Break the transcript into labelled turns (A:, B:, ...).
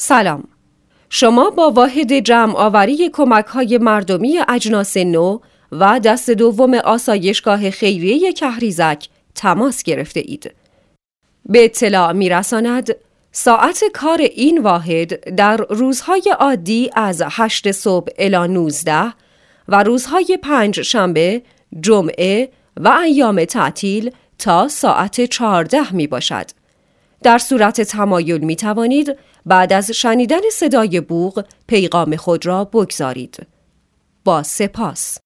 A: سلام. شما با واحد جمع آوری کمک‌های مردمی اجناس نو و دست دوم آسایشگاه خیریه کهریزک تماس گرفته اید. به اطلاع می‌رساند ساعت کار این واحد در روزهای عادی از 8 صبح الی 19 و روزهای 5 شنبه، جمعه و ایام تعطیل تا ساعت 14 می باشد. در صورت تمایل می توانید بعد از شنیدن صدای بوق پیغام خود را بگذارید. با سپاس.